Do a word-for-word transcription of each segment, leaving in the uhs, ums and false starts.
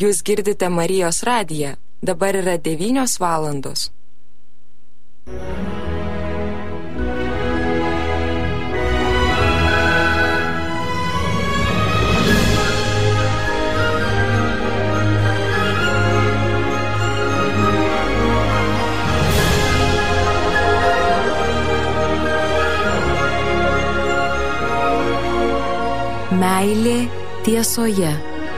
Jūs girdite Marijos radiją. Dabar yra devynios valandos. Meilė tiesoje.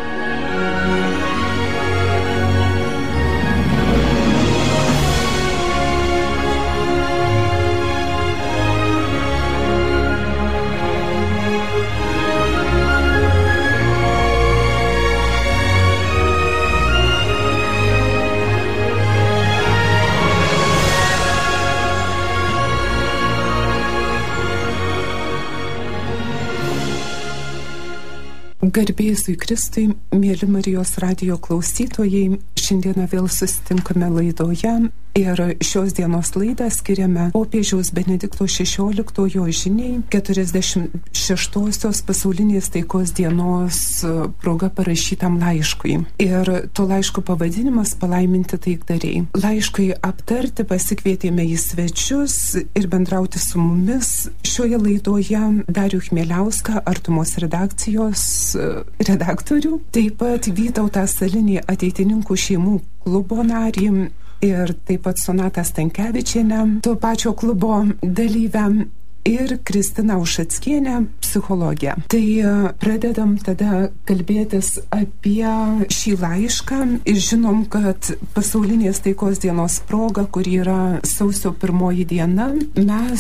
Garbėzui Kristui, mėly Marijos radijo klausytojai, šiandieną vėl susitinkame laidoje ir šios dienos laidą skiriame popiežiaus Benedikto šešioliktojo žiniai keturiasdešimt šeštosios pasaulinės taikos dienos proga parašytam laiškui. Ir to laiško pavadinimas palaiminti taikdariai. Laiškui aptarti pasikvietėme į svečius ir bendrauti su mumis šioje laidoje Darių Chmieliauską, Artumos redakcijos redaktorių, taip pat Vytautą Salinį, ateitininkų šeimų klubo narį, ir taip pat Sonatą Stankevičienę, to pačio klubo dalyvę, ir Kristiną Ušackienę, psichologę. Tai pradedam tada kalbėtis apie šį laišką ir žinom, kad pasaulinės taikos dienos proga, kuri yra sausio pirmoji diena, mes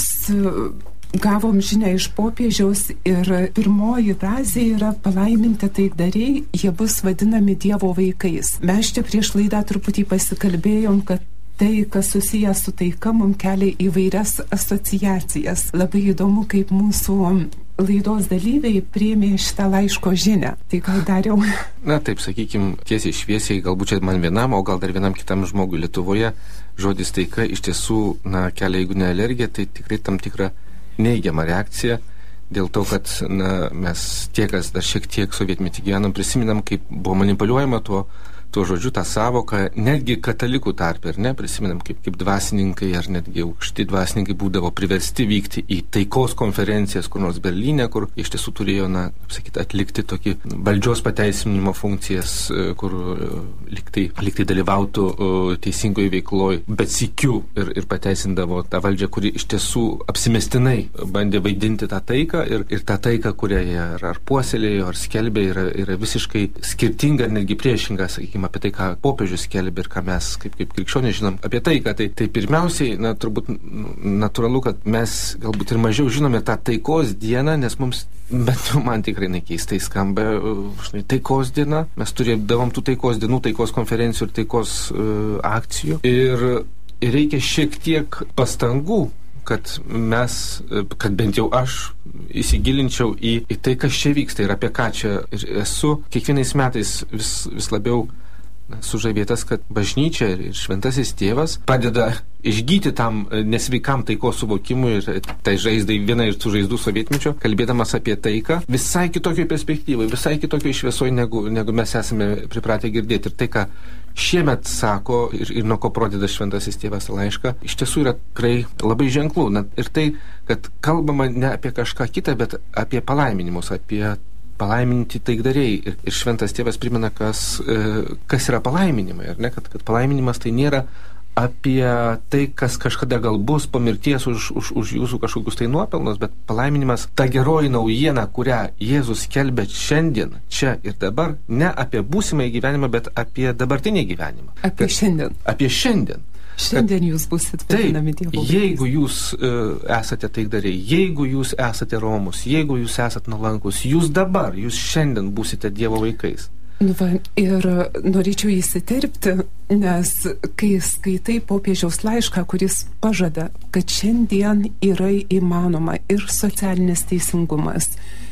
gavom žinią iš popiežiaus ir pirmoji frazė yra palaiminti taikdariai, jie bus vadinami Dievo vaikais. Mes čia prieš laidą truputį pasikalbėjom, kad tai, kas susijęs su taika, mums kelia įvairias asociacijas. Labai įdomu, kaip mūsų laidos dalyviai priėmė šitą laiško žinią. Tai gal Dariau? Na taip, sakykim, tiesiai šviesiai, galbūt čia man vienam, o gal dar vienam kitam žmogui Lietuvoje, žodis taika iš tiesų, na, kelia, jeigu ne alergiją, tai tikrai tam tikrą neigiamą reakciją, dėl to, kad na, mes tie, kas dar šiek tiek sovietmetį gyvenam, prisiminam, kaip buvo manipuliuojama tuo, tuo žodžiu, tą savoką, netgi katalikų tarpe, ar ne, prisiminam, kaip, kaip dvasininkai ar netgi aukšti dvasininkai būdavo priversti vykti į taikos konferencijas, kur nors Berlyne, kur iš tiesų turėjo, na, sakyti, atlikti tokį valdžios pateisinimo funkcijas, kur liktai, liktai dalyvautų teisingoje veikloje, bet sykiu ir, ir pateisindavo tą valdžią, kuri iš tiesų apsimestinai bandė vaidinti tą taiką ir, ir tą taiką, kurią jie ar, ar puoselėjo, ar skelbė, yra, yra visiškai skirtinga, netgi priešinga, sakykime, apie tai, ką popiežius skelbė ir ką mes kaip, kaip krikščionys žinom apie taiką. Tai, tai pirmiausiai, na, turbūt natūralu, kad mes galbūt ir mažiau žinome tą taikos dieną, nes mums, bent jau man tikrai nekeistai skamba, žinai, taikos diena. Mes turėdavom tų taikos dienų, taikos konferencijų ir taikos uh, akcijų. Ir, ir reikia šiek tiek pastangų, kad mes, kad bent jau aš įsigilinčiau į, į tai, kas čia vyksta ir apie ką čia ir esu. Kiekvienais metais vis, vis labiau sužavėtas, kad bažnyčia ir šventasis tėvas padeda išgyti tam nesveikam taikos suvokimui ir tai žaizdai, viena iš tų žaizdų sovietmečio, kalbėdamas apie taiką, visai kitokioj perspektyvai, visai kitokioj šviesoj, negu, negu mes esame pripratę girdėti. Ir tai, ką šiemet sako ir, ir nuo ko pradeda šventasis tėvas laišką, iš tiesų yra tikrai labai ženklų. Na, ir tai, kad kalbama ne apie kažką kitą, bet apie palaiminimus, apie palaiminti taikdariai. Ir, ir šventas tėvas primena, kas, e, kas yra palaiminimai, ar ne? Kad, kad palaiminimas tai nėra apie tai, kas kažkada gal bus po mirties už, už, už jūsų kažkokius tai nuopelnus, bet palaiminimas ta geroji naujiena, kurią Jėzus skelbia šiandien, čia ir dabar, ne apie būsimąjį gyvenimą, bet apie dabartinį gyvenimą. Apie kad, šiandien. Apie šiandien. Šiandien jūs busit vadinami Dievo vaikais. Jeigu jūs uh, esate taikdariai, jeigu jūs esate romūs, jeigu jūs esate nuolankus, jūs dabar, jūs šiandien būsite Dievo vaikais. Nu va, ir norėčiau įsiterpti, nes kai skaitai popiežiaus laišką, kuris pažada, kad šiandien yra įmanoma ir socialinis teisingumas,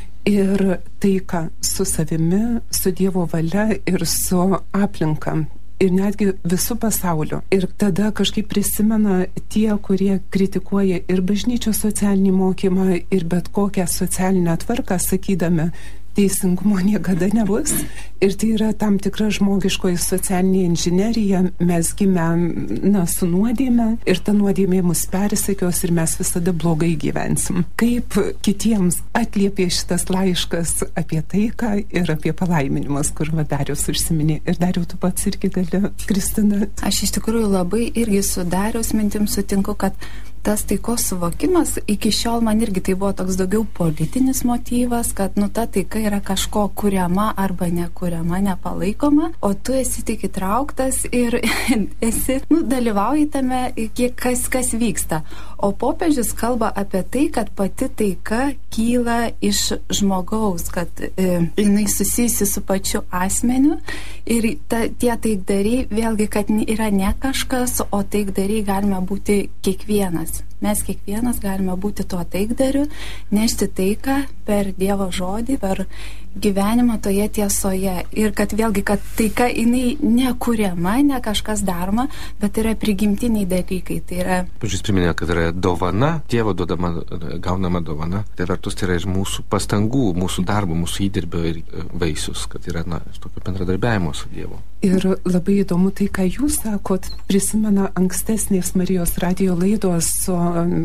ir taika su savimi, su Dievo valia ir su aplinka, ir netgi visų pasauliu. Ir tada kažkaip prisimena tie, kurie kritikuoja ir bažnyčios socialinį mokymą, ir bet kokią socialinę tvarką, sakydami, teisingumo niekada nebus. Ir tai yra tam tikra žmogiškoji socialinė inžinerija. Mes gimę, na, su nuodėme ir ta nuodėmė mus persekios ir mes visada blogai gyvensim. Kaip kitiems atliepė šitas laiškas apie taiką ir apie palaiminimus, kur va Darius užsiminė. Ir Dariau, tu pats irgi gali, Kristina. Aš iš tikrųjų labai irgi su Dariaus mintim sutinku, kad tas taikos suvokimas iki šiol man irgi tai buvo toks daugiau politinis motyvas, kad nu ta taika yra kažko kuriama arba nekuriama, nepalaikoma, o tu esi tik įtrauktas ir esi, nu, dalyvauji tame, kiek kas, kas vyksta. O popiežius kalba apie tai, kad pati taika kyla iš žmogaus, kad e, jinai susijusi su pačiu asmeniu ir ta, tie taikdariai vėlgi, kad yra ne kažkas, o taikdariai galime būti kiekvienas. Mes kiekvienas galime būti tuo taikdariu, nešti taiką per Dievo žodį, per gyvenimą toje tiesoje. Ir kad vėlgi, kad taika jinai nekuriama, ne kažkas daroma, bet yra prigimtiniai dalykai. Tai yra... Pačius priminė, kad yra dovana, Dievo duodama, gaunama dovana. Tai vertus tai yra ir mūsų pastangų, mūsų darbo, mūsų įdirbio ir vaisius, kad yra, na, tokio bendradarbiavimo su Dievu. Ir labai įdomu tai, ką jūs sakot, prisimena ankstesnės Marijos radijo laidos su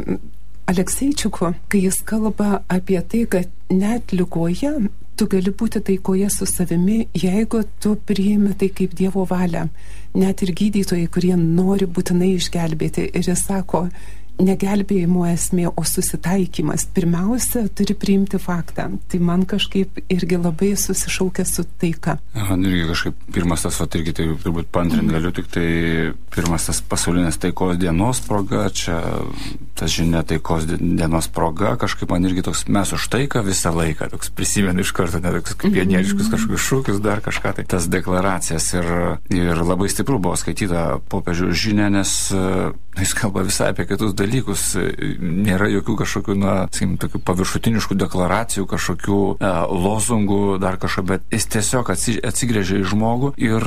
Alekseičiuku, kai jis kalba apie tai, kad net ligoje tu gali būti taikoje su savimi, jeigu tu priimi tai kaip Dievo valią. Net ir gydytojai, kurie nori būtinai išgelbėti. Ir jis sako, negelbėjimo esmė, o susitaikymas. Pirmiausia, turi priimti faktą. Tai man kažkaip irgi labai susišaukia su taika. Man irgi kažkaip pirmas tas, vat, irgi tai turbūt pantrint galiu, tik tai pirmas tas pasaulinės taikos dienos proga, čia tas žinia taikos dienos proga, kažkaip man irgi toks mes už taiką visą laiką, toks prisimenu iš karto, ne toks kaip pionieriškus kažkokius šūkius, dar kažką, tai tas deklaracijas ir, ir labai stipru buvo skaityta popiežiaus žinia, nes jis kalba visai apie kitus dalykus, nėra jokių kažkokių, na, sakykim, tokių paviršutiniškų deklaracijų, kažkokių e, lozungų, dar kažko, bet jis tiesiog atsigrėžia į žmogų ir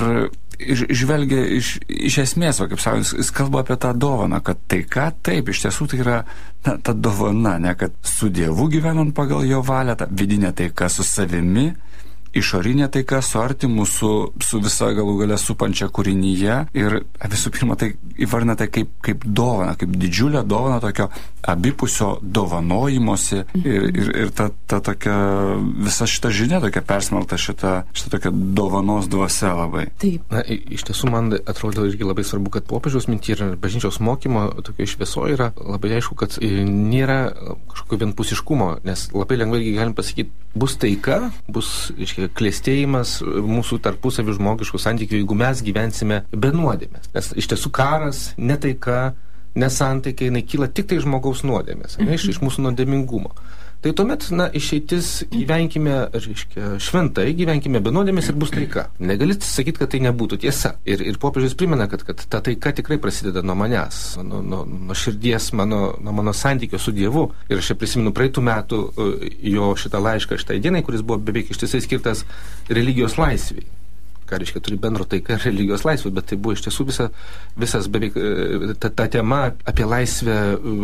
žvelgia iš, iš esmės, va, kaip sako, jis, jis kalba apie tą dovaną, kad taika, taip, iš tiesų tai yra na, ta dovana, ne, kad su Dievu gyvenant pagal jo valią, ta vidinė taika su savimi, išorinė taika su artimu, su, su visa galų galia supančia kūrinyje ir visų pirma tai įvardina tai kaip, kaip dovana, kaip didžiulę dovaną tokio abipusio dovanojimosi ir, ir, ir ta, ta tokia visa šita žinia tokia persmelta, šita, šita tokia dovanos dvasia labai. Taip. Na, iš tiesų man atrodo irgi labai svarbu, kad popiežiaus mintį ir bažnyčios mokymo tokio šviesoje yra labai aišku, kad nėra kažkokio vienpusiškumo, nes labai lengvai galim pasakyti, bus taika, bus, reiškia, klėstėjimas mūsų tarpusavį žmogiškų santykių, jeigu mes gyvensime be nuodėmės. Nes iš tiesų karas, netaika, nesantaika, jinai kyla tik tai žmogaus nuodėmės, ne, iš, iš mūsų nuodėmingumo. Tai tuomet, na, išeitis gyvenkime, reiškia, šventai, gyvenkime be nuodėmės ir bus taika. Negalit sakyti, kad tai nebūtų tiesa. Ir, ir popiežius primena, kad, kad ta taika tikrai prasideda nuo manęs, nuo, nuo, nuo širdies, mano, nuo mano santykio su Dievu. Ir aš čia prisimenu praeitų metų jo šitą laišką šitai dienai, kuris buvo beveik ištisai skirtas religijos laisvei. Ką reiškia, turi bendro taika ir religijos laisvė, bet tai buvo iš tiesų visa, visas beveik ta, ta tema apie laisvę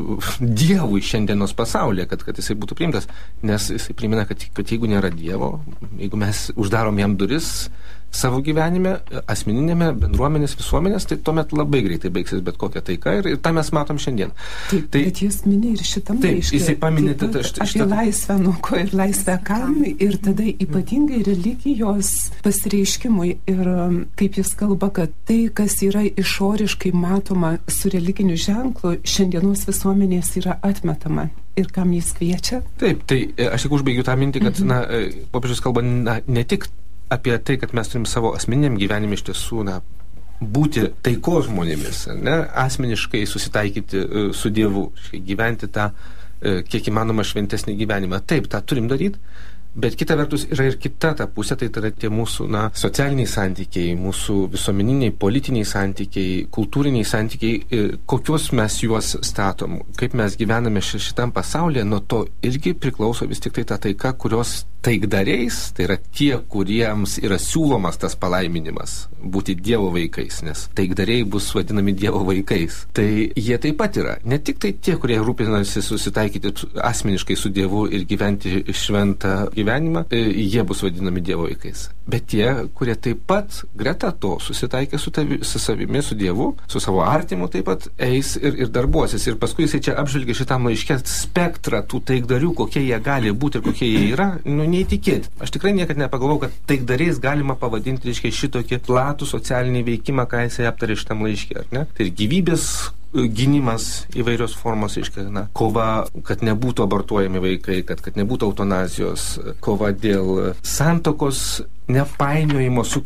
Dievui šiandienos pasaulyje, kad, kad jisai būtų priimtas, nes jisai primena, kad, kad jeigu nėra Dievo, jeigu mes uždarom jam duris savo gyvenime, asmeninėme, bendruomenės, visuomenės, tai tuomet labai greitai baigsis bet kokia taika ir, ir tą mes matom šiandien. Taip, tai, bet jis minė ir šitam laiškė. Jisai paminė taip, šitą, apie laisvę nuo ko ir laisvę kam ir tada ypatingai religijos pasireiškimui ir kaip jis kalba, kad tai, kas yra išoriškai matoma su religiniu ženklu, šiandienos visuomenės yra atmetama. Ir kam jis kviečia? Taip, tai aš tik užbaigiu tą mintį, kad mhm. na, popiežius kalba na, ne tik apie tai, kad mes turim savo asmeniniam gyvenime iš tiesų, na, būti taikos žmonėmis, ne, asmeniškai susitaikyti uh, su Dievu, gyventi tą uh, kiek įmanoma šventesnį gyvenimą. Taip, tą turim daryti, bet kita vertus yra ir kita ta pusė, tai yra tie mūsų, na, socialiniai santykiai, mūsų visuomeniniai, politiniai santykiai, kultūriniai santykiai, kokius mes juos statom, kaip mes gyvename šitam pasaulyje, nuo to irgi priklauso vis tik tai ta taika, kurios taikdariais, tai yra tie, kuriems yra siūlomas tas palaiminimas būti Dievo vaikais, nes taikdariai bus vadinami Dievo vaikais. Tai jie taip pat yra. Ne tik tai tie, kurie rūpinasi susitaikyti asmeniškai su Dievu ir gyventi šventą gyvenimą, jie bus vadinami Dievo vaikais. Bet tie, kurie taip pat greta to susitaikė su, tavi, su savimi, su Dievu, su savo artimu, taip pat eis ir, ir darbuosis. Ir paskui jisai čia apžvelgia šitam laiške spektrą tų taikdarių, kokie jie gali būti ir kokie jie yra, nu neįtikėti. Aš tikrai niekad nepagalvojau, kad taikdariais galima pavadinti, reiškia, šitokį platų socialinį veikimą, ką jisai aptarė šitam laiške, ar ne? Tai ir gyvybės gynimas įvairios formos, reiškia, na, kova, kad nebūtų abortuojami vaikai, kad, kad nebūtų eutanazijos, kova dėl santokos nepainiojimo su,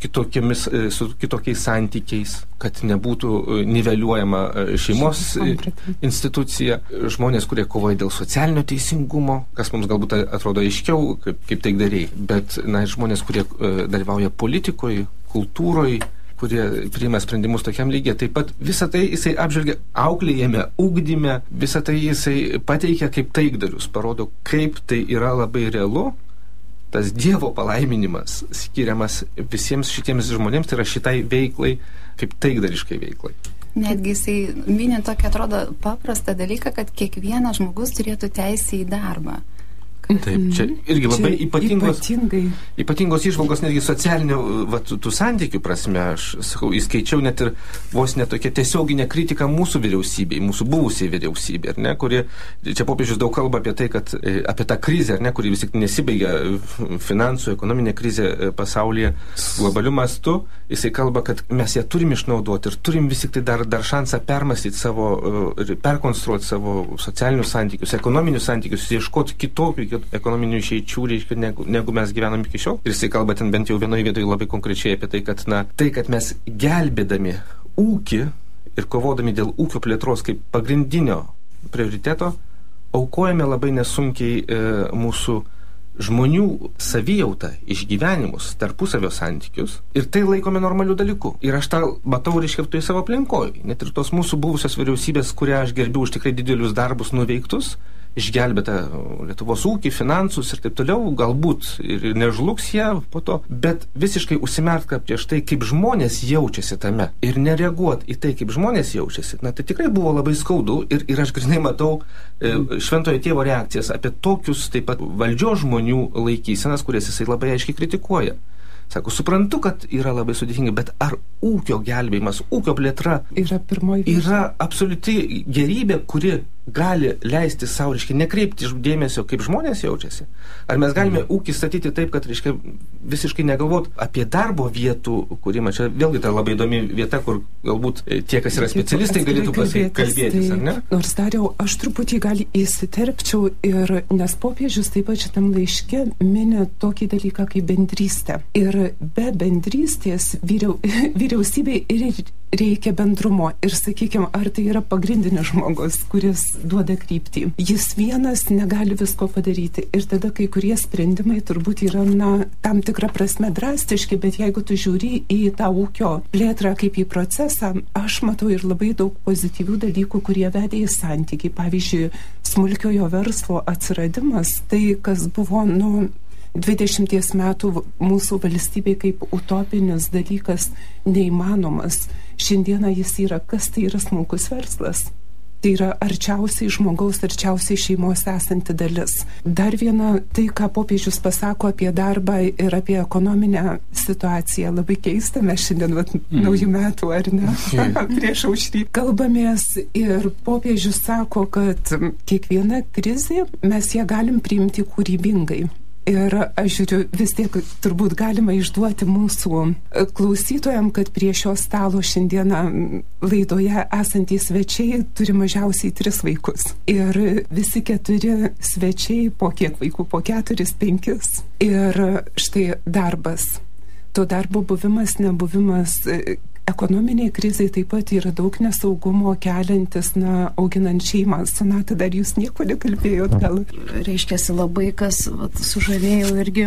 su kitokiais santykiais, kad nebūtų niveliuojama šeimos institucija, žmonės, kurie kovoja dėl socialinio teisingumo, kas mums galbūt atrodo aiškiau, kaip, kaip taikdariai, bet na, žmonės, kurie dalyvauja politikoje, kultūroje, kurie priima sprendimus tokiam lygiai. Taip pat visą tai jisai apžvelgia auklėjame, ugdyme, visą tai jisai pateikia kaip taikdarius, parodo, kaip tai yra labai realu, tas Dievo palaiminimas skiriamas visiems šitiems žmonėms, tai yra šitai veiklai, kaip taikdariškai veiklai. Netgi jisai minė tokį, atrodo, paprastą dalyką, kad kiekvienas žmogus turėtų teisę į darbą. Taip, čia irgi labai čia ypatingos, ypatingai. ypatingos išvalgos netgi socialinių va, tų santykių prasme. Aš sakau, įskaičiau net ir vos netokia tiesioginė kritika mūsų vyriausybei, mūsų buvusiai vyriausybei, ar ne, kuri, čia popiežius daug kalba apie tai, kad apie tą krizę, ar ne, kuri vis tik nesibaigia, finansų, ekonominė krizė pasaulyje globaliu mastu. Jisai kalba, kad mes ją turim išnaudoti ir turim vis tik tai dar, dar šansą permastyti savo, perkonstruoti savo socialinius santykius, ekonominius santykius, ieškoti kitokių ekonominių išeičių, reiškia, negu, negu mes gyvenam iki šiol. Ir jisai kalba ten bent jau vienoje vietoje labai konkrečiai apie tai, kad, na, tai, kad mes gelbėdami ūkį ir kovodami dėl ūkio plėtros kaip pagrindinio prioriteto, aukojame labai nesunkiai e, mūsų žmonių savijautą, išgyvenimus, tarpusavio santykius ir tai laikome normaliu dalyku. Ir aš tą matau, reiškia, tai savo aplinkoje. Net ir tos mūsų buvusios vyriausybės, kurią aš gerbiu už tikrai didelius darbus nuveiktus, išgelbėta Lietuvos ūkį, finansus ir taip toliau, galbūt ir nežlugs jie po to, bet visiškai užsimerka prieš tai, kaip žmonės jaučiasi tame ir nereaguot į tai, kaip žmonės jaučiasi. Na, tai tikrai buvo labai skaudu ir, ir aš grinai matau e, šventojo tėvo reakcijas apie tokius taip pat valdžios žmonių laikysenas, kurias jisai labai aiškiai kritikuoja. Sako, suprantu, kad yra labai sudėtinga, bet ar ūkio gelbėjimas, ūkio plėtra yra, yra absoliuti gerybė, kuri gali leisti savo, reiškia, nekreipti dėmesio, kaip žmonės jaučiasi? Ar mes galime mm. ūkį statyti taip, kad, reiškia, visiškai negalvot apie darbo vietų kūrimą? Čia vėlgi ta labai įdomi vieta, kur galbūt tie, kas yra specialistai, galėtų kalbėtis, ar ne? Nors dariau, aš truputį gali įsiterpčiau ir, nes popiežius taip pat šitam laiške mini tokį dalyką kaip bendrystę. Ir be bendrystės vyriau, vyriausybei ir reikia bendrumo. Ir, sakykime, ar tai yra pagrindinis žmogus, kuris duoda kryptį. Jis vienas negali visko padaryti. Ir tada kai kurie sprendimai turbūt yra, na, tam tikrą prasme drastiški, bet jeigu tu žiūri į tą ūkio plėtrą kaip į procesą, aš matau ir labai daug pozityvių dalykų, kurie vedė į santykį. Pavyzdžiui, smulkiojo verslo atsiradimas, tai kas buvo, nu, dvidešimties metų mūsų valstybei kaip utopinis dalykas neįmanomas. Šiandieną jis yra, kas tai yra smulkus verslas? Tai yra arčiausiai žmogaus, arčiausiai šeimos esanti dalis. Dar viena, tai, ką popiežius pasako apie darbą ir apie ekonominę situaciją, labai keista, mes šiandien vat, mm. naujų metų, ar ne, prieš aušrį kalbamės ir popiežius sako, kad kiekviena krizė mes ją galim priimti kūrybingai. Ir aš žiūriu, vis tiek turbūt galima išduoti mūsų klausytojam, kad prie šio stalo šiandieną laidoje esantys svečiai turi mažiausiai tris vaikus. Ir visi keturi svečiai po kiek vaikų, po keturis, penkis. Ir štai darbas. To darbo buvimas, nebuvimas. Ekonominiai krizai taip pat yra daug nesaugumo keliantis, na, auginant šeimą. Sonata, dar jūs nieko nekalbėjot, gal? Reiškiasi labai, kas vat, sužavėjo irgi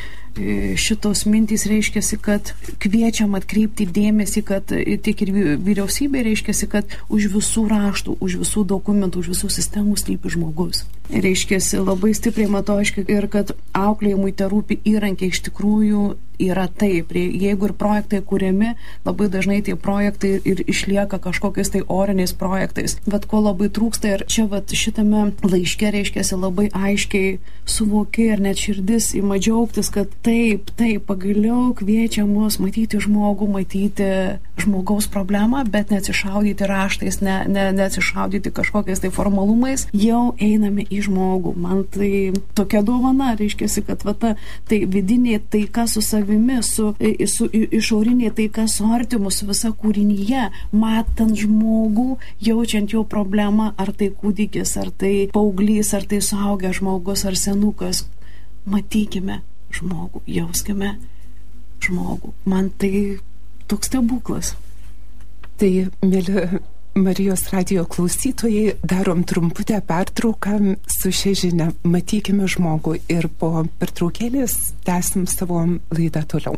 šitos mintys, reiškiasi, kad kviečiam atkreipti dėmesį, kad tiek ir vyriausybė, reiškiasi, kad už visų raštų, už visų dokumentų, už visų sistemų slypi žmogus. Reiškiasi, labai stipriai matau, aiškiai, ir kad auklėjimui te rūpi įrankiai, iš tikrųjų yra taip. Jeigu ir projektai kūriami, labai dažnai tie projektai ir išlieka kažkokiais tai oriniais projektais. Bet ko labai trūksta ir čia vat, šitame laiške reiškiasi labai aiškiai suvoki ir net širdis ima džiaugtis, kad taip, taip, pagaliau kviečia mus matyti žmogų, matyti žmogaus problemą, bet neatsišaudyti raštais, ne, ne, neatsišaudyti kažkokiais tai formalumais, jau einame į žmogų. Man tai tokia dovana, reiškiasi, kad va, ta, tai vidinė taika su savimi, su, su išaurinė taika su artimu, su visa kūrinyje, matant žmogų, jaučiant jo problemą, ar tai kūdikis, ar tai paauglys, ar tai suaugęs žmogus, ar senukas. Matykime žmogų, jauskime žmogų. Man tai toks stebuklas. Tai, mėly Marijos radijo klausytojai, darom trumputę pertrauką su šia žinia. Matykime žmogų ir po pertraukėlės tęsim savo laidą toliau.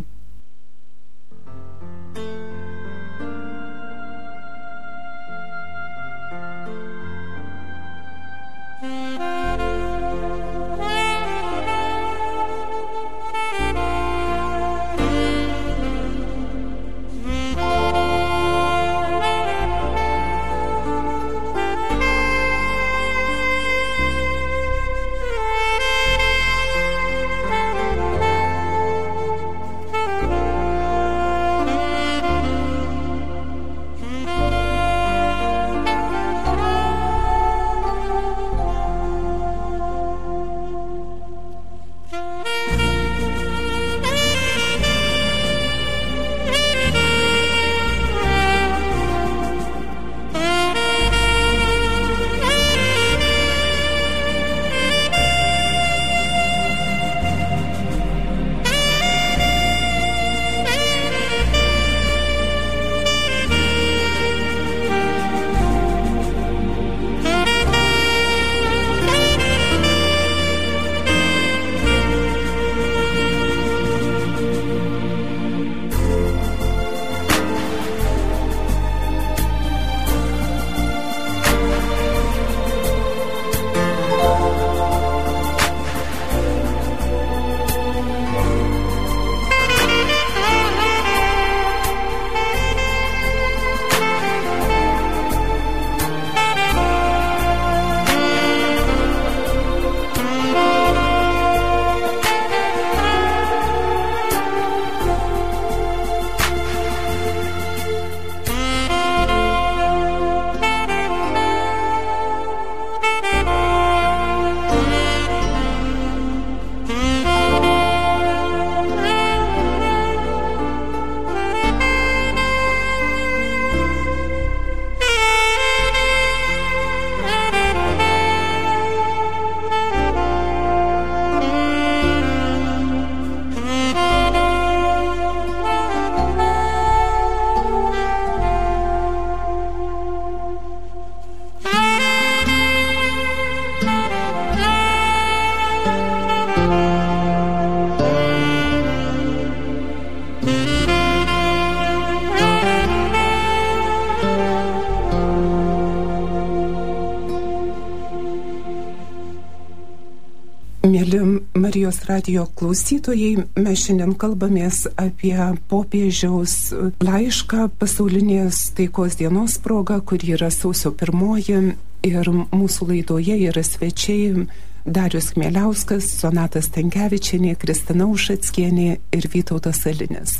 Mėly Marijos radijo klausytojai, mes šiandien kalbamės apie popiežiaus laišką pasaulinės taikos dienos proga, kuri yra sausio pirmoji, ir mūsų laidoje yra svečiai Darius Kmieliauskas, Sonata Stankevičienė, Kristina Ušackienė ir Vytautas Alinis.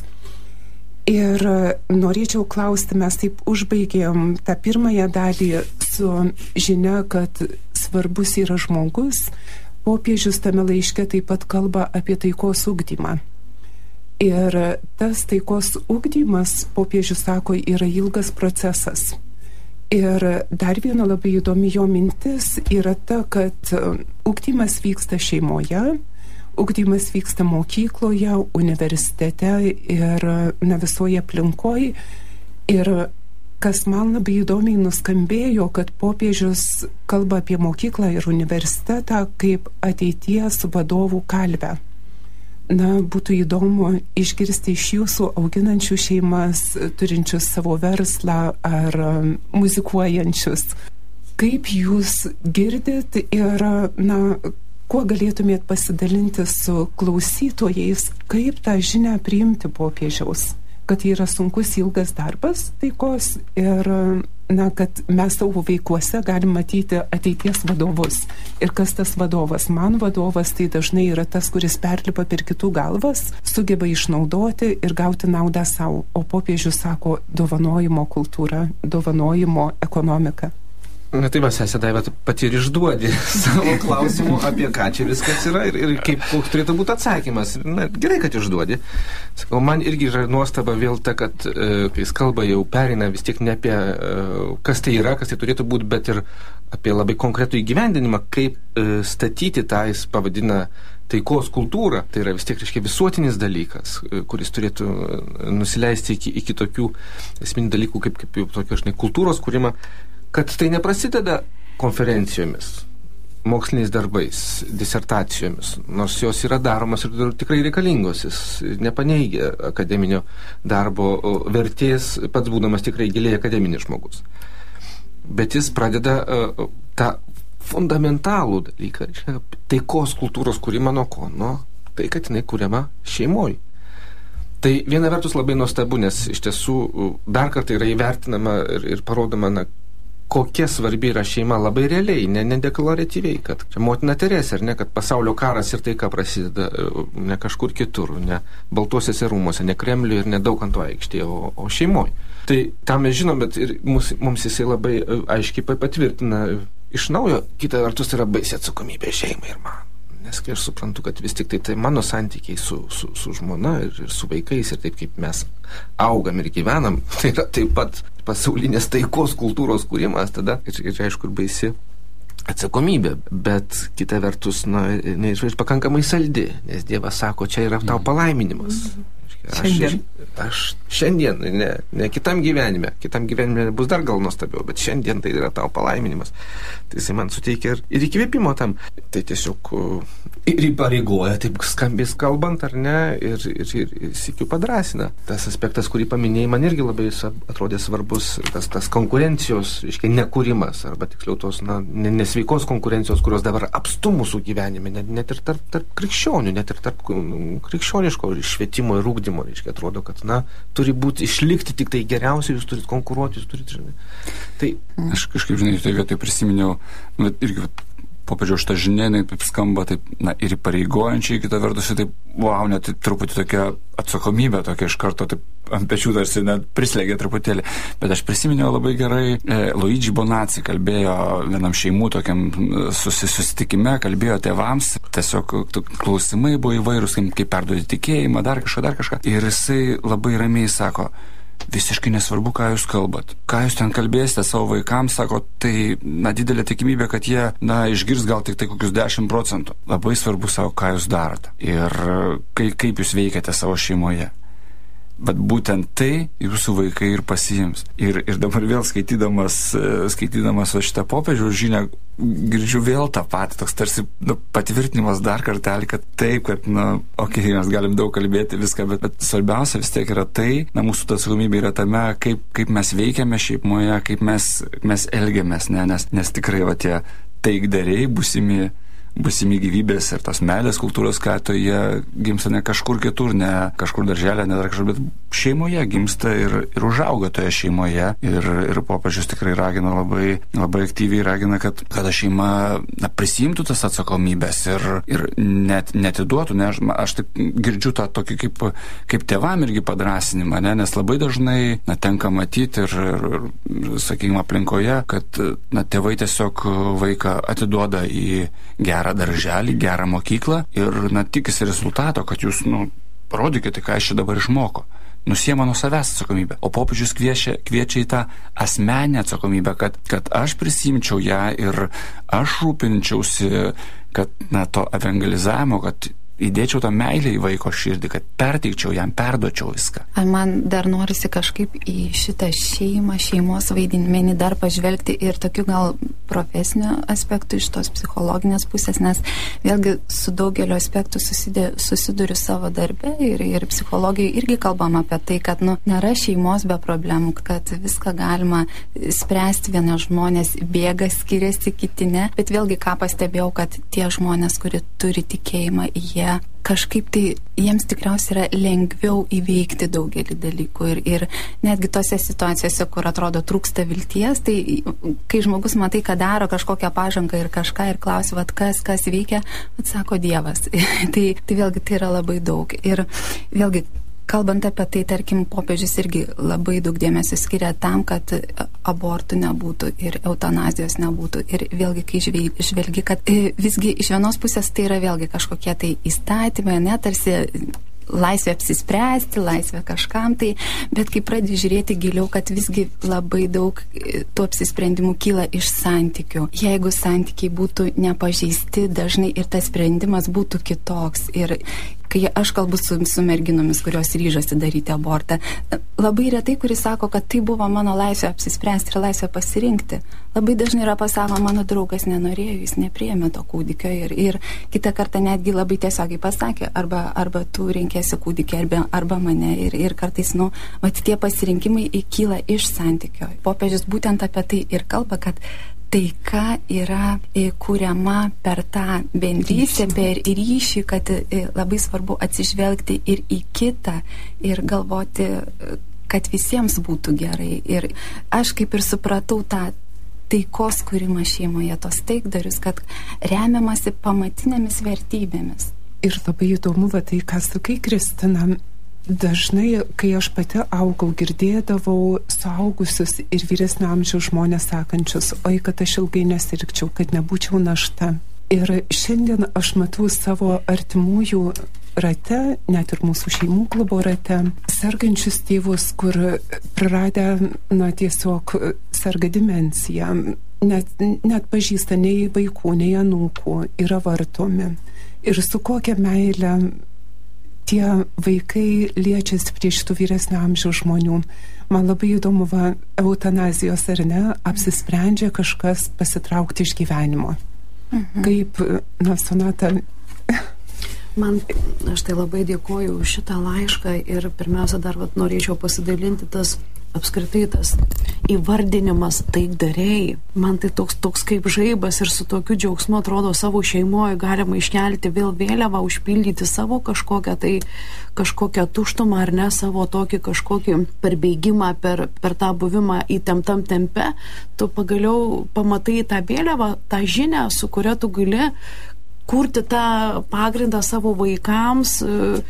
Ir norėčiau klausti, mes taip užbaigėm tą pirmąją dalį su žinia, kad svarbus yra žmogus. Popiežius tame laiške taip pat kalba apie taikos ugdymą. Ir tas taikos ugdymas, popiežius sako, yra ilgas procesas. Ir dar viena labai įdomi jo mintis yra ta, kad ugdymas vyksta šeimoje, ugdymas vyksta mokykloje, universitete ir na, visoje aplinkoje. Ir kas man labai įdomiai nuskambėjo, kad popiežius kalba apie mokyklą ir universitetą kaip ateities vadovų kalvę. Na, būtų įdomu išgirsti iš jūsų auginančių šeimas, turinčius savo verslą ar muzikuojančius. Kaip jūs girdit ir, na, kuo galėtumėt pasidalinti su klausytojais, kaip tą žinią priimti popiežiaus, kad yra sunkus ilgas darbas taikos ir, na, kad mes savo veikuose galim matyti ateities vadovus. Ir kas tas vadovas? Man vadovas tai dažnai yra tas, kuris perlipa per kitų galvas, sugeba išnaudoti ir gauti naudą savo. O popiežius sako dovanojimo kultūra, dovanojimo ekonomika. Na tai va, sesė Daiva, pati ir išduodi savo klausimų, apie ką čia viskas yra ir, ir kaip koks turėtų būti atsakymas. Na, gerai, kad išduodi. Sakau, man irgi yra nuostaba vėl ta, kad e, kai jis kalba jau perina vis tiek ne apie e, kas tai yra, kas tai turėtų būti, bet ir apie labai konkretų įgyvendinimą, kaip e, statyti tą, jis pavadina taikos kultūrą. Tai yra vis tiek, reiškia, visuotinis dalykas, e, kuris turėtų nusileisti iki, iki tokių esminių dalykų, kaip, kaip jau tokio, žinai, kultūros kūrimą, kad tai neprasideda konferencijomis, moksliniais darbais, disertacijomis, nors jos yra daromas ir tikrai reikalingos, jis nepaneigia akademinio darbo vertės, pats būdamas tikrai giliai akademinis žmogus. Bet jis pradeda uh, tą fundamentalų dalyką, taikos kultūros kūrimą nuo ko? Nuo tai, kad jinai kūriama šeimoj. Tai viena vertus labai nuostabu, nes iš tiesų dar kartą yra įvertinama ir, ir parodoma, na, kokia svarbi yra šeima labai realiai, ne, ne deklaratyviai, kad čia motina Teresė, ar ne, kad pasaulio karas ir taika prasideda ne kažkur kitur, ne Baltuosiuose rūmuose, ne Kremliuje ir ne Daukanto aikštėje, o, o šeimoje. Tai tą mes žinom, bet ir mums, mums jisai labai aiškiai patvirtina iš naujo, kita vertus yra baisi atsakomybė šeimai ir man. Nes kai aš suprantu, kad vis tik tai, tai mano santykiai su, su, su žmona ir, ir su vaikais ir taip kaip mes augam ir gyvenam, tai yra taip pat pasaulinės taikos kultūros kūrimas, tada ir, ir aišku, ir baisi atsakomybė, bet kita vertus, na, ne, ir pakankamai saldi, nes Dievas sako, čia yra tau palaiminimas. Aš šiandien, aš šiandien ne, ne kitam gyvenime, kitam gyvenime bus dar gal nuostabiau, bet šiandien tai yra tau palaiminimas. Tai jisai man suteikia ir, ir įkvėpimo tam. Tai tiesiog ir įpareigoja, taip skambės kalbant, ar ne, ir, ir, ir, ir sykiu padrasina. Tas aspektas, kurį paminėjai, man irgi labai atrodė svarbus, tas, tas konkurencijos, reiškia, nekūrimas, arba tiksliau tos, na, nesveikos konkurencijos, kurios dabar apstu mūsų gyvenime, net, net ir tarp, tarp krikščionių, net ir tarp krikščioniško švietimo ir ugdymo. Reiškia, atrodo, kad, na, turi būti išlikti tik tai geriausiai, jūs turit konkuruoti, jūs turit, žinai. Tai... Aš kažkaip, žinai, tai vietoj prisiminiau, bet irgi popiežiaus šitą žinia, jinai taip skamba, taip, na, ir įpareigojančiai, kita vertus, taip, wow, net truputį tokia atsakomybė, tokia iš karto, taip, ant pečių tarsi net prislėgė truputėlį. Bet aš prisiminiau labai gerai, e, Luigi Bonazzi kalbėjo vienam šeimų tokiam susi, susitikime, kalbėjo tėvams, tiesiog klausimai buvo įvairūs, kaip, kaip perduoti tikėjimą, dar kažką, dar kažką. Ir jisai labai ramiai sako, visiškai nesvarbu, ką jūs kalbat. Ką jūs ten kalbėsite savo vaikams, sako, tai, na, didelė tikimybė, kad jie, na, išgirs gal tik tai kokius dešimt procentų. Labai svarbu savo, ką jūs darote. Ir kai, kaip jūs veikiate savo šeimoje. Bet būtent tai jūsų vaikai ir pasiims. Ir, ir dabar vėl skaitydamas, skaitydamas šitą popiežiaus žinią, girdžiu vėl tą patį, toks tarsi, nu, patvirtinimas dar kartelį, kad taip, kad, na, okei, okay, mes galim daug kalbėti viską, bet, bet svarbiausia vis tiek yra tai, na, mūsų ta atsakomybė yra tame, kaip, kaip mes veikiame šeimoje, kaip mes, mes elgiamės, ne, nes, nes tikrai va tie taikdariai, būsimi būsimi gyvybės ir tos meilės kultūros skato, jie gimsta ne kažkur kitur, ne kažkur darželė, ne dar kažkur, bet šeimoje gimsta ir, ir užauga toje šeimoje. Ir, ir popiežius tikrai ragina labai, labai aktyviai ragina, kad, kad šeima, na, prisimtų tas atsakomybės ir, ir net, netiduotų. Ne, aš, aš taip girdžiu tą tokį kaip, kaip tėvam irgi padrasinimą, ne, nes labai dažnai, na, tenka matyti ir, ir, ir sakykime, aplinkoje, kad, na, tėvai tiesiog vaiką atiduoda į gerą darželį, gerą mokyklą ir, na, tikisi rezultato, kad jūs, nu, parodykite, ką aš čia dabar išmoko. Nusiema nuo savęs atsakomybę. O popiežius kviečia, kviečia į tą asmeninę atsakomybę, kad, kad aš prisimčiau ją ir aš rūpinčiausi, kad, na, to evangelizavimo, kad įdėčiau tą meilę į vaiko širdį, kad perteikčiau jam, perduočiau viską. Man dar norisi kažkaip į šitą šeimą, šeimos vaidmenį dar pažvelgti ir tokiu gal profesinių aspektų, iš tos psichologinės pusės, nes vėlgi su daugeliu aspektų susidė, susiduriu savo darbę ir, ir psichologijai irgi kalbam apie tai, kad nu, nėra šeimos be problemų, kad viską galima spręsti, vienas žmonės bėga, skiriasi, kiti ne, bet vėlgi ką pastebėjau, kad tie žmonės, kurie turi tikėjimą, jie kažkaip tai jiems tikriausiai yra lengviau įveikti daugelį dalykų ir, ir netgi tose situacijose, kur atrodo trūksta vilties, tai kai žmogus matai, kad daro kažkokią pažangą ir kažką ir klausia, vat kas, kas veikia, vat sako Dievas. tai, tai vėlgi tai yra labai daug. Ir vėlgi, kalbant apie tai, tarkim, popiežius irgi labai daug dėmesio skiria tam, kad abortų nebūtų ir eutanazijos nebūtų. Ir vėlgi, kai žvelgi, kad visgi iš vienos pusės tai yra vėlgi kažkokie tai įstatymai, ne, tarsi laisvė apsispręsti, laisvė kažkam tai, bet kai pradedi žiūrėti giliau, kad visgi labai daug tų apsisprendimų kyla iš santykių. Jeigu santykiai būtų nepažeisti dažnai ir tas sprendimas būtų kitoks ir kai aš kalbu su, su merginomis, kurios ryžosi daryti abortą, labai retai, kuris sako, kad tai buvo mano laisvė apsispręsti ir laisvė pasirinkti. Labai dažnai yra pasako, mano draugas nenorėjo, jis nepriėmė to kūdikio ir, ir kitą kartą netgi labai tiesiogiai pasakė, arba, arba tu renkėsi kūdikį, arba, arba mane. Ir, ir kartais, nu, mat tie pasirinkimai įkyla iš santykio. Popiežius būtent apie tai ir kalba, kad taika yra kuriama per tą bendrystę, per ryšį, kad labai svarbu atsižvelgti ir į kitą ir galvoti, kad visiems būtų gerai. Ir aš kaip ir supratau tą taikos kūrimą šeimoje, tos taikdarius, kad remiamasi pamatinėmis vertybėmis. Ir labai įdomu, va, tai, ką sakai, Kristina, dažnai, kai aš pati augau, girdėdavau suaugusius ir vyresnio amžiaus žmonės sakančius, oi, kad aš ilgai nesirgčiau, kad nebūčiau našta. Ir šiandien aš matau savo artimųjų rate, net ir mūsų šeimų klubo rate, sergančius tėvus, kur praradę, na, tiesiog serga demencija, net, net pažįsta nei vaikų, nei anūkų, yra vartomi. Ir su kokia meile tie vaikai liečiasi prie šitų vyresnio amžiaus žmonių. Man labai įdomu, va, eutanazijos ar ne, apsisprendžia kažkas pasitraukti iš gyvenimo. Mhm. Kaip, na, Sonata. Man, aš tai labai dėkoju už šitą laišką ir pirmiausia dar vat, norėčiau pasidalinti tas apskritai tas įvardinimas taikdariai. Man tai toks, toks kaip žaibas ir su tokiu džiaugsmu atrodo savo šeimoje galima iškelti vėl vėliavą, užpildyti savo kažkokią tai kažkokią tuštumą ar ne, savo tokį kažkokį perbėgimą per, per tą buvimą įtemptam tempe. Tu pagaliau pamatai tą vėliavą, tą žinią, su kuria tu gali kurti tą pagrindą savo vaikams.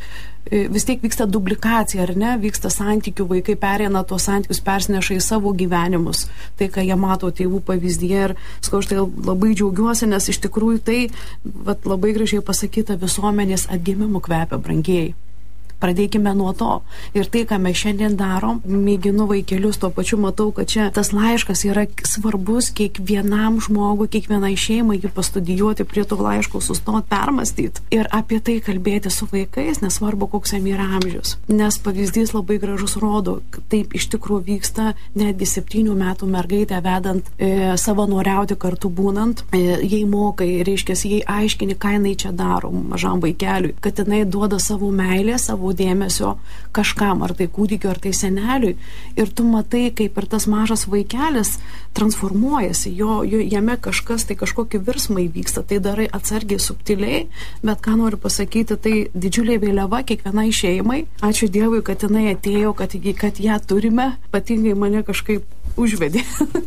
Vis tiek vyksta duplikacija, ar ne? Vyksta santykių, vaikai perėna tuos santykius, persineša į savo gyvenimus. Tai, ką jie mato tėvų pavyzdyje. Ir skau, aš tai labai džiaugiuosi, nes iš tikrųjų tai vat, labai gražiai pasakyta, visuomenės atgimimų kvepia, brangieji. Pradėkime nuo to. Ir tai, ką mes šiandien darom, mėginu vaikelius, tuo pačiu matau, kad čia tas laiškas yra svarbus kiekvienam žmogui, kiekvienai šeimai, jį pastudijuoti, prie to laiško sustoti, permastyti ir apie tai kalbėti su vaikais, nesvarbu, koks jam yra amžius. Nes pavyzdys labai gražus rodo, taip iš tikrųjų vyksta netgi septynių metų mergaitę vedant e, savanoriauti kartu būnant, e, jai mokai, reiškia, jai aiškini, ką jinai čia daro mažam vaikeliui, kad jinai duoda savo meilę, savo dėmesio kažkam, ar tai kūdikio, ar tai seneliui. Ir tu matai, kaip ir tas mažas vaikelis transformuojasi, jo, jo, jame kažkas, tai kažkokie virsmai vyksta, tai darai atsargiai, subtiliai, bet ką noriu pasakyti, tai didžiulė vėliava kiekvienai šeimai. Ačiū Dievui, kad jinai atėjo, kad, kad ją turime, ypatingai mane kažkaip užvedė.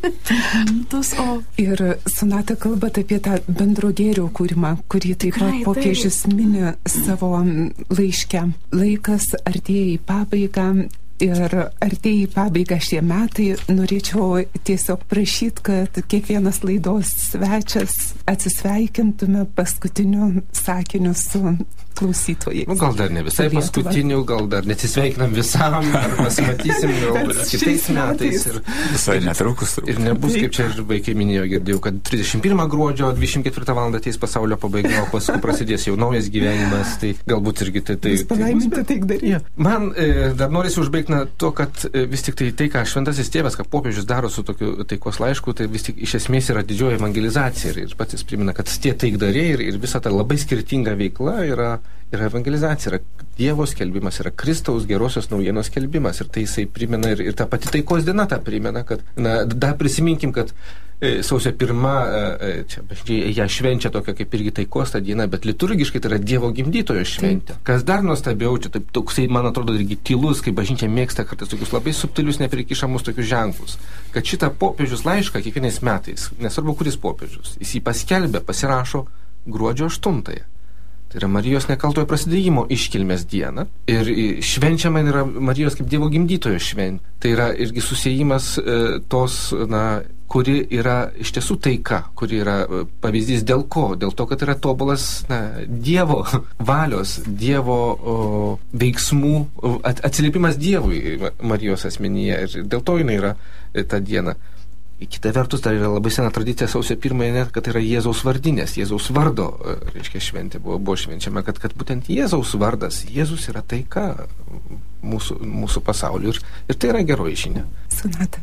Tus, o... Ir Sonata, kalbat apie tą bendro gėrio kūrimą, kurį taip pat popiežius mini savo laiške. Laikas artėja į pabaigą ir artėja į pabaigą šie metai. Norėčiau tiesiog prašyti, kad kiekvienas laidos svečias atsisveikintume paskutiniu sakiniu su klausytojai. Nu, gal dar ne visai paskutinių, gal dar neatsisveikinam visam, ar pasimatysim jau kitais metais. Ir, visai netrukus. Ir nebus, kaip čia ir vaikai minėjo, girdėjau, kad trisdešimt pirmą gruodžio dvidešimt ketvirtą valandą ateis pasaulio pabaiga, o paskui prasidės jau naujas gyvenimas, tai galbūt irgi tai... tai, tai palaiminti taikdarį. Man e, dar norisi užbaigti na, to, kad e, vis tik tai tai, ką šventasis tėvas, ką popiežius daro su tokiu taikos laišku, tai vis tik iš esmės yra didžioji evangelizacija ir, ir pats jis primena, kad tie taikdariai ir, ir visa ta labai skirtinga veikla yra yra evangelizacija, yra Dievo skelbimas, yra Kristaus gerosios naujienos skelbimas ir tai jisai primena ir, ir ta pati taikos diena tą primena, kad, na, dar prisiminkim, kad e, sausio pirma, e, čia bažnyčia ją švenčia tokia kaip irgi taikos tą dieną, bet liturgiškai tai yra Dievo gimdytojo šventė. Taip. Kas dar nuostabiau, čia taip toksai, man atrodo, irgi tylus, kai bažnyčia mėgsta kartais tokius labai subtilius, neprikišamus tokius ženklus, kad šitą popiežius laišką kiekvienais metais, nesvarbu kuris popiežius, jis jį paskelbė, pasirašo gruodžio aštuntąją. Tai yra Marijos nekaltojo prasidėjimo iškilmės diena ir švenčiama yra Marijos kaip Dievo gimdytojo šventė. Tai yra irgi susijimas e, tos, na, kuri yra iš tiesų taika, kuri yra pavyzdys dėl ko? Dėl to, kad yra tobulas na, Dievo valios, Dievo o, veiksmų, at, atsiliepimas Dievui Marijos asmenyje ir dėl to jinai yra e, ta diena. Kita vertus, tai yra labai sena tradicija sausio pirmąją, net, kad tai yra Jėzaus vardinės, Jėzaus vardo, reiškia, šventė buvo, buvo švenčiama, kad, kad būtent Jėzaus vardas, Jėzus yra taika mūsų, mūsų pasauliu ir, ir tai yra geroji žinia. Sonata.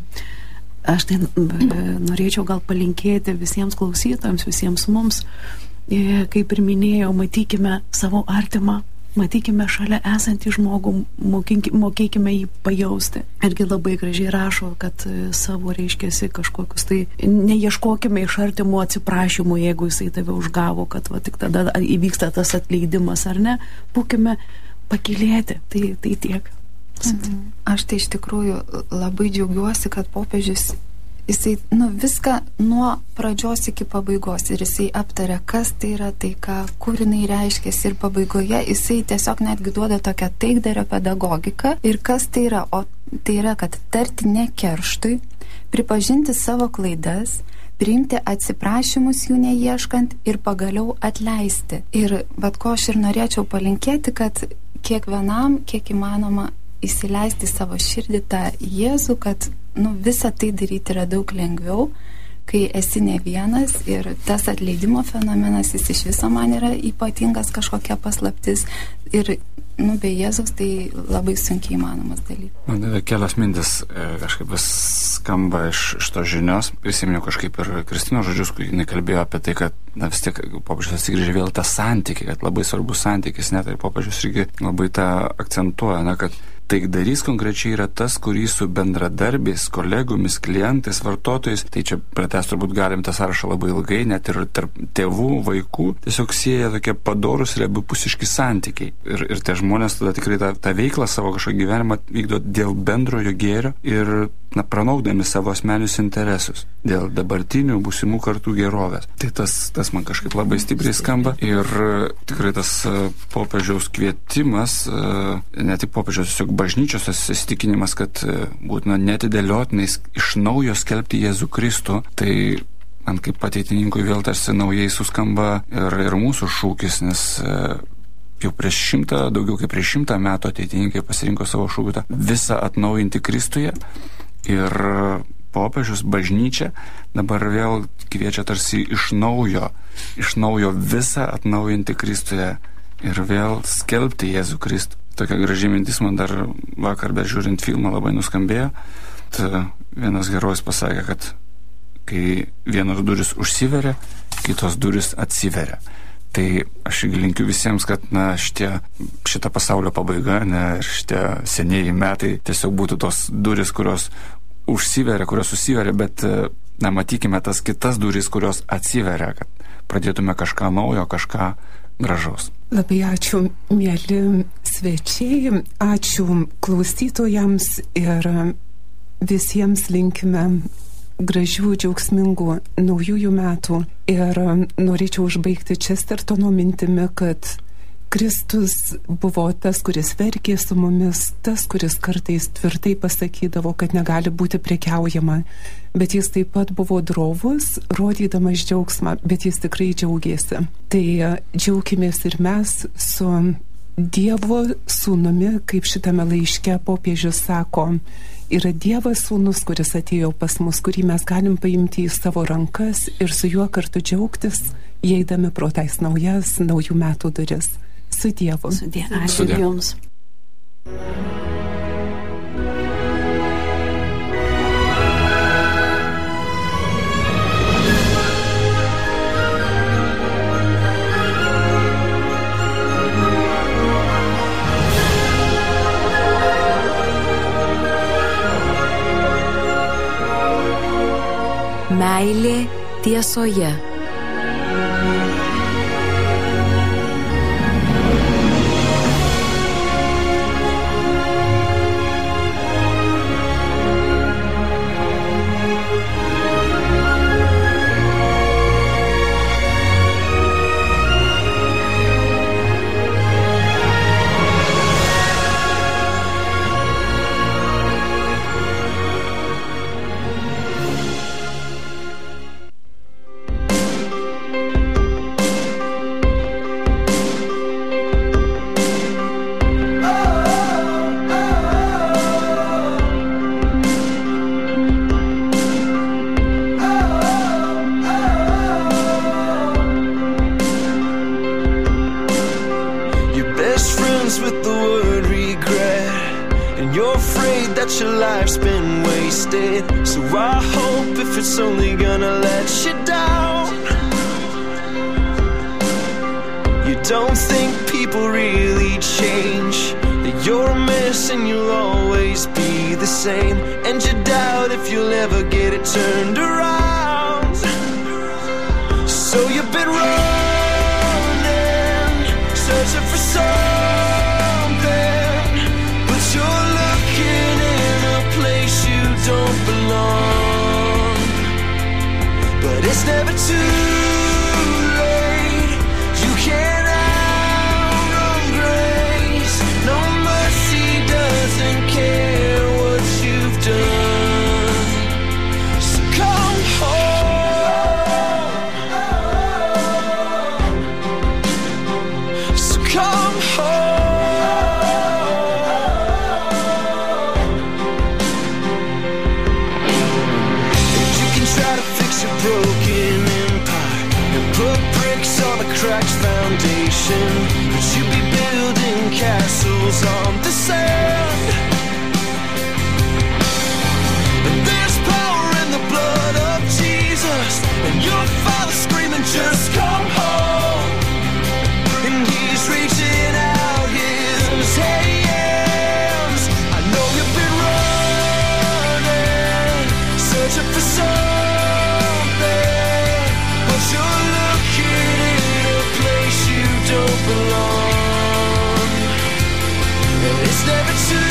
Aš tai norėčiau gal palinkėti visiems klausytojams, visiems mums, kaip ir minėjau, matykime savo artimą, matykime šalia esantį žmogų, mokėkime jį pajausti. Irgi labai gražiai rašo, kad savo reiškiasi kažkokius tai, neieškokime iš artimo atsiprašymų, jeigu jisai tave užgavo, kad va, tik tada įvyksta tas atleidimas, ar ne, būkime pakylėti, tai, tai tiek. Mhm. Aš tai iš tikrųjų labai džiaugiuosi, kad popiežius jisai, nu, viską nuo pradžios iki pabaigos ir jisai aptaria, kas tai yra taika, kur jinai reiškiasi ir pabaigoje jisai tiesiog netgi duoda tokią taikdario pedagogiką ir kas tai yra, o tai yra, kad tarti ne kerštui, pripažinti savo klaidas, priimti atsiprašymus jų neieškant ir pagaliau atleisti. Ir bet ko aš ir norėčiau palinkėti, kad kiekvienam, kiek įmanoma, įsileisti savo širdį tą Jėzų, kad nu, visą tai daryti yra daug lengviau, kai esi ne vienas ir tas atleidimo fenomenas, jis iš viso man yra ypatingas kažkokia paslaptis ir nu, be Jėzus tai labai sunkiai įmanomas dalykas. Man kelios mintis kažkaip skamba iš, iš to žinios. Prisiminiau kažkaip ir Kristinos žodžius, kai jinai kalbėjo apie tai, kad na, vis tiek popiežius atsigrįžė vėl tą santykį, kad labai svarbus santykis, net ir popiežius irgi labai tą akcentuoja, na, kad taikdarys konkrečiai yra tas, kurį su bendradarbiais, kolegomis, klientais, vartotojais, tai čia pratęs turbūt galim tą sąrašą labai ilgai, net ir tarp tėvų, vaikų, tiesiog sieja tokie padorus ir abipusiški santykiai. Ir, ir tie žmonės tada tikrai tą, tą veiklą savo kažkokį gyvenimą vykdo dėl bendrojo gėrio ir na, pranaudami savo asmenius interesus, dėl dabartinių, būsimų kartų gerovės. Tai tas, tas man kažkaip labai stipriai skamba ir tikrai tas popiežiaus kvietimas, ne tik popiežiaus, tiesiog bažnyčios įsitikinimas, kad būtina netidėliotinai iš naujo skelbti Jėzų Kristų, tai man kaip ateitininkui vėl tarsi naujai suskamba ir, ir mūsų šūkis, nes jau prieš šimtą, daugiau kaip prieš šimtą metų ateitininkai pasirinko savo šūkį visą atnaujinti Kristuje ir popiežius bažnyčia dabar vėl kviečia tarsi iš naujo, iš naujo visą atnaujinti Kristuje ir vėl skelbti Jėzų Kristų. Tokia graži mintis man dar vakar bežiūrint filmą labai nuskambėjo. Ta vienas herojus pasakė, kad kai vienos duris užsiveria, kitos duris atsiveria. Tai aš linkiu visiems, kad na, šitie, šita pasaulio pabaiga ne, ir šitie senieji metai tiesiog būtų tos duris, kurios užsiveria, kurios susiveria, bet na, matykime tas kitas duris, kurios atsiveria, kad pradėtume kažką naujo, kažką gražaus. Labai ačiū, mėly svečiai, ačiū klausytojams ir visiems linkime gražių, džiaugsmingų naujųjų metų. Ir norėčiau užbaigti Čestertono mintimi, kad Kristus buvo tas, kuris verkė su mumis, tas, kuris kartais tvirtai pasakydavo, kad negali būti prekiaujama, bet jis taip pat buvo drovus, rodydamas džiaugsmą, bet jis tikrai džiaugėsi. Tai džiaukimės ir mes su Dievo sūnumi, kaip šitame laiške popiežius sako, yra Dievas sūnus, kuris atėjo pas mus, kurį mes galim paimti į savo rankas ir su juo kartu džiaugtis, įeidami pro tais naujas, naujų metų duris. Su Dievu. Su Dievu. Ačiū Jums. Meilė tiesoje. With the word regret, and you're afraid that your life's been wasted. So I hope if it's only gonna let you down, you don't think people really change, that you're a mess and you'll always be the same, and you doubt if you'll ever get it turned around. So you've been running, searching for something, don't belong, but it's never too late. You can't outrun grace. No mercy doesn't care what you've done. So come home. So come home. Broken empire and put bricks on the cracked foundation, but you be building castles on the sand. And there's power in the blood of Jesus, and your Father screaming, just come home. And he's reaching out his hands. I know you've been running, searching for some. Don't belong, and it's never too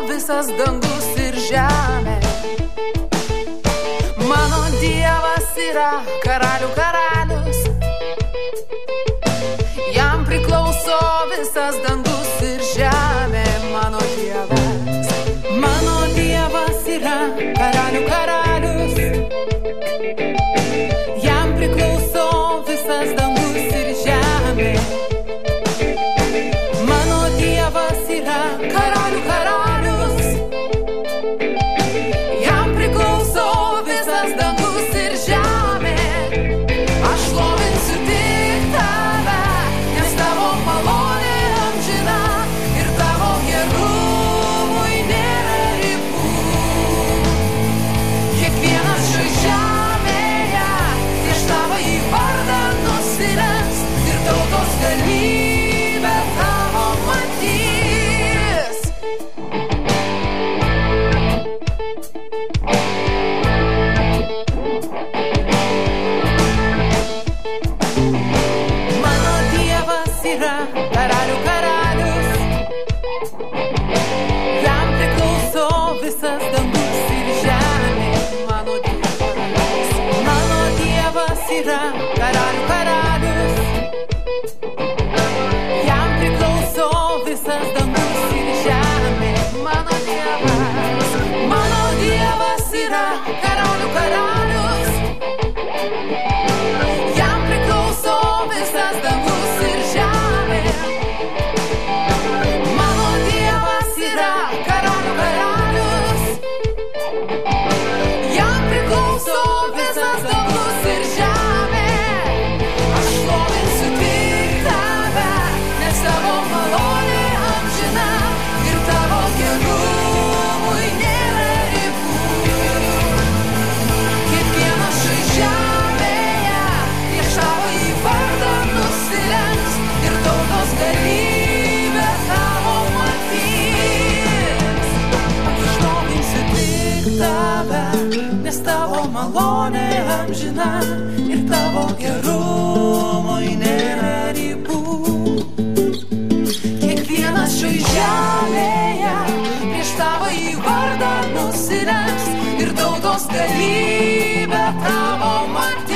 visas dangus ir žemė. Mano Dievas yra karalių karalius, jam priklauso visas dangus ir žemė. Mano Dievas, mano Dievas yra karalių karalius, jam priklauso visas dangus ir žemė. Mano Dievas yra karalių karalius, jam priklauso visas dangus ir žemė. Aš šlovinsiu tik tave, nes tavo malonė amžina ir tavo gerumui nėra ribų. Kiekvienas šioj žemėje prieš tavo į vardą nusilenks ir tautos galybę tavo matys. Mano Dievas yra karalių karalius, jam priklauso visas dangus ir žemė. Mano Dievas, mano Dievas yra karalių karalius, jam priklauso visas dangus ir žemė. Mano Dievas, mano Dievas yra karalių karalius, jam priklauso visas dangus ir žemė. Mano Dievas yra karalių karalius, jam priklauso visas dangus ir žemė. Aš šlovinsiu tik tave, nes tavo malonė amžina ir tavo gerumui nėra ribų. Kiekvienas šioj žemėje prieš tavo į vardą nusilenks ir tautos galybę tavo matys. Aš šlovinsiu tik tave, nes tavo malonė amžina ir tavo gerumui nėra ribų. Kiekvienas šioj žemėje prieš tavo į vardą nusilenks ir tautos galybę tavo matys.